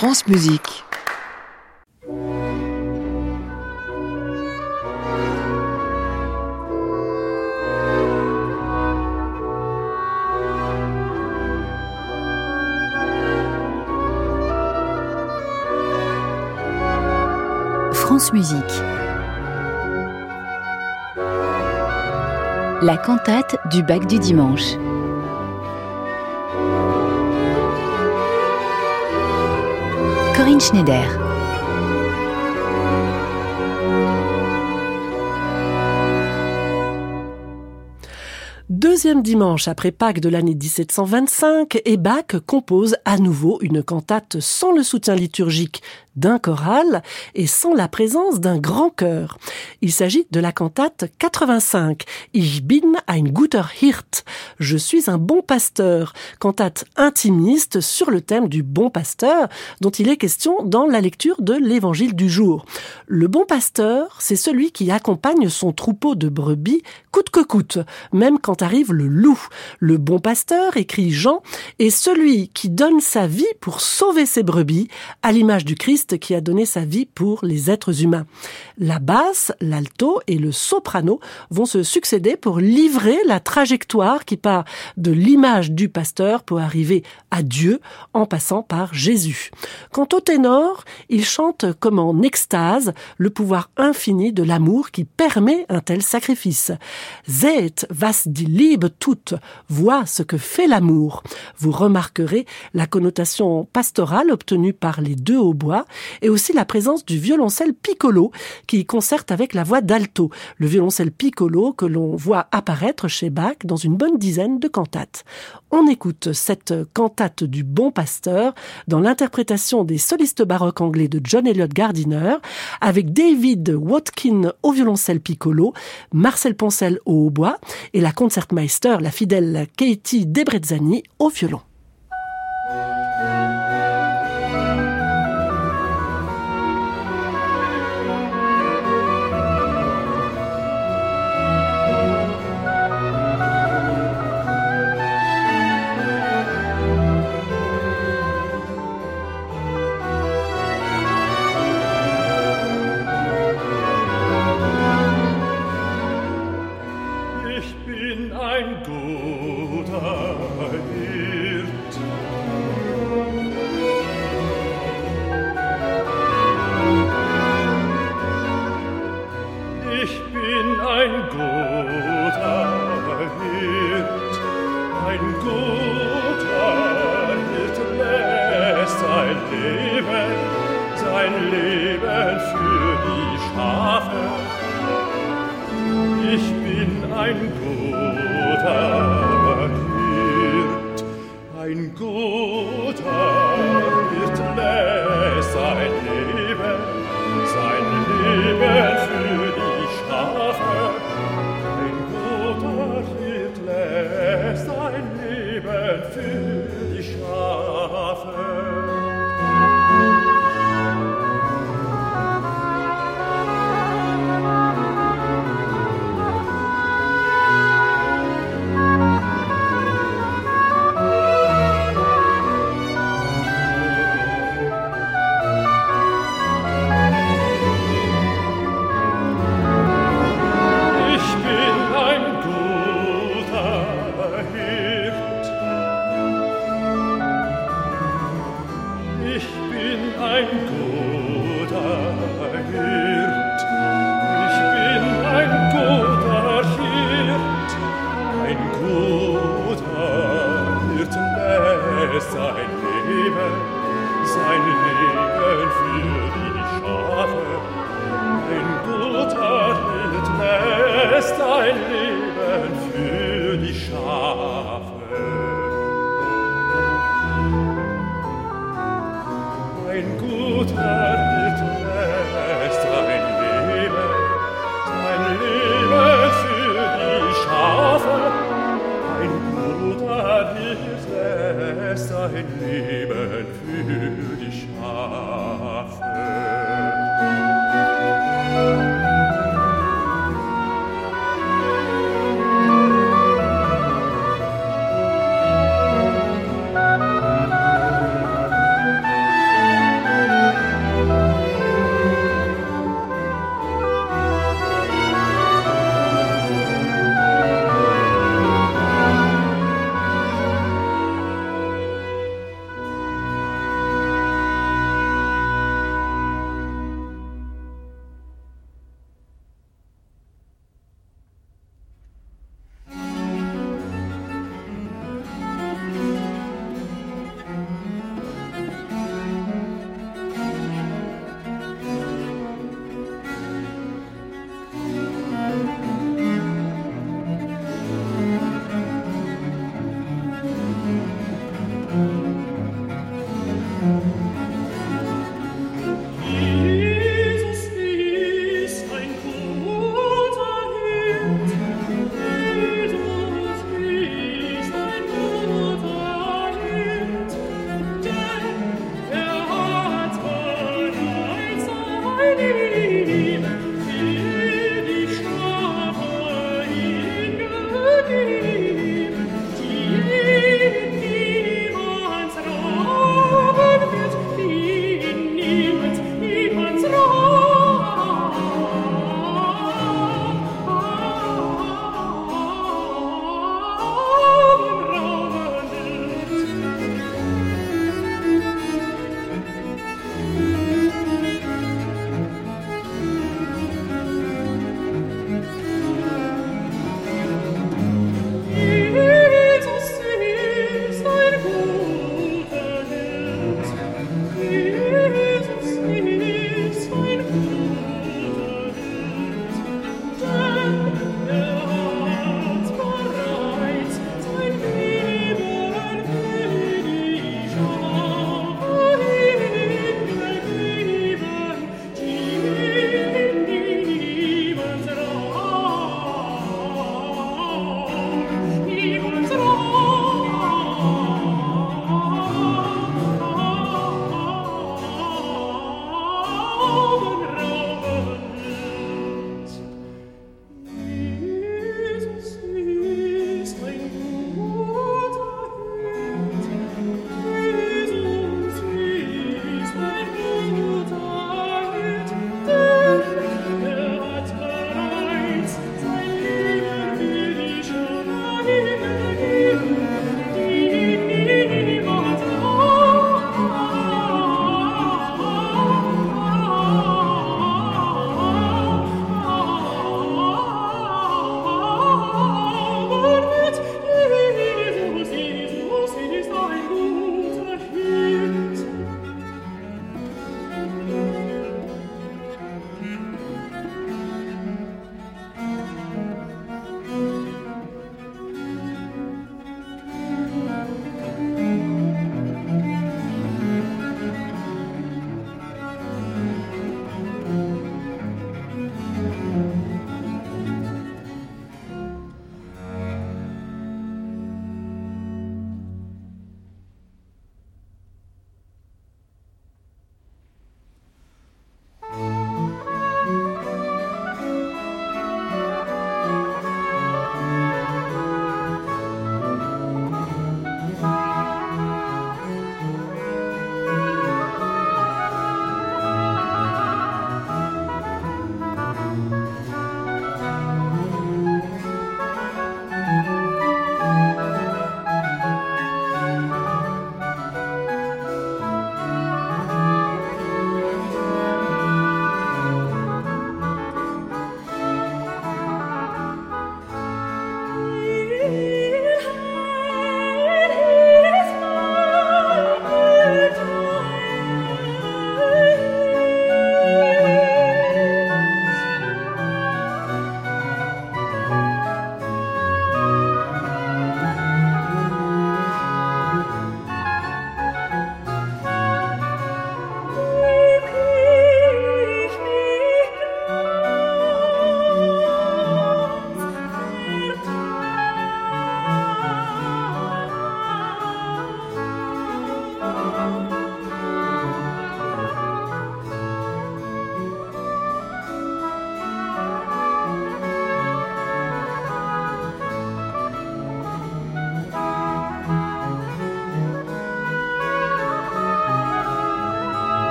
France Musique. France Musique. La cantate du Bac du dimanche. Corinne Schneider. Deuxième dimanche après Pâques de l'année 1725, et Bach compose à nouveau une cantate sans le soutien liturgique d'un choral et sans la présence d'un grand chœur. Il s'agit de la cantate 85, Ich bin ein guter Hirt, je suis un bon pasteur, cantate intimiste sur le thème du bon pasteur dont il est question dans la lecture de l'évangile du jour. Le bon pasteur, c'est celui qui accompagne son troupeau de brebis coûte que coûte, même quand arrive le loup. Le bon pasteur, écrit Jean, est celui qui donne sa vie pour sauver ses brebis, à l'image du Christ qui a donné sa vie pour les êtres humains. La basse, l'alto et le soprano vont se succéder pour livrer la trajectoire qui part de l'image du pasteur pour arriver à Dieu en passant par Jésus. Quant au ténor, il chante comme en extase le pouvoir infini de l'amour qui permet un tel sacrifice. Seht, was die Liebe tut, vois ce que fait l'amour. Vous remarquerez la connotation pastorale obtenue par les deux hautbois et aussi la présence du violoncelle piccolo qui concerte avec la voix d'alto. Le violoncelle piccolo que l'on voit apparaître chez Bach dans une bonne dizaine de cantates. On écoute cette cantate du bon pasteur dans l'interprétation des solistes baroques anglais de John Eliot Gardiner avec David Watkin au violoncelle piccolo, Marcel Poncel au hautbois et la concertmeister, la fidèle Katie Debrezzani au violon.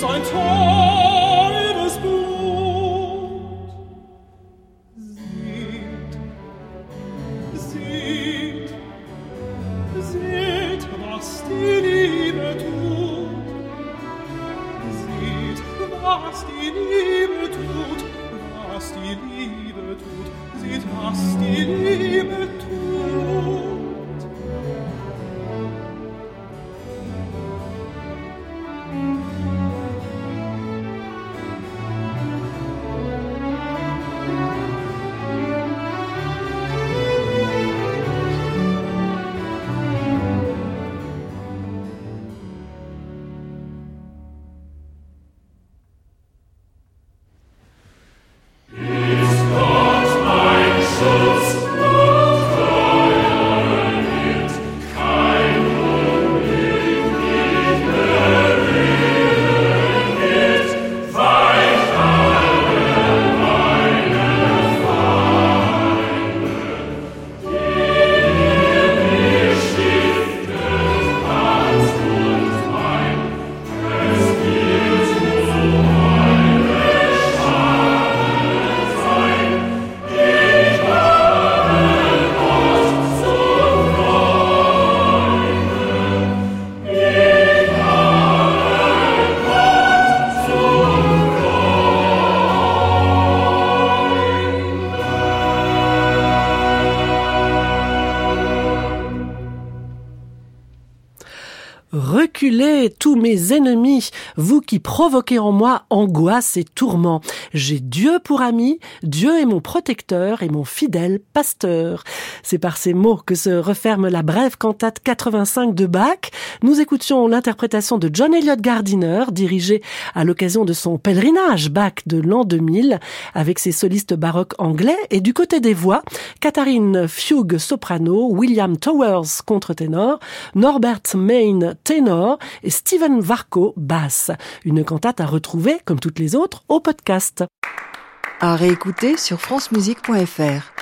sein teures Blut. Seht, was die Liebe tut. Seht, was die Liebe tut, was die Liebe tut. Seht, was die Liebe tut. Reculez, tous mes ennemis, vous qui provoquez en moi angoisse et tourment. J'ai Dieu pour ami, Dieu est mon protecteur et mon fidèle pasteur. C'est par ces mots que se referme la brève cantate 85 de Bach. Nous écoutions l'interprétation de John Eliot Gardiner, dirigée à l'occasion de son pèlerinage Bach de l'an 2000, avec ses solistes baroques anglais. Et du côté des voix, Katharine Fugue soprano, William Towers contre-ténor, Norbert Main ténor et Steven Varco basse. Une cantate à retrouver, comme toutes les autres, au podcast. À réécouter sur francemusique.fr.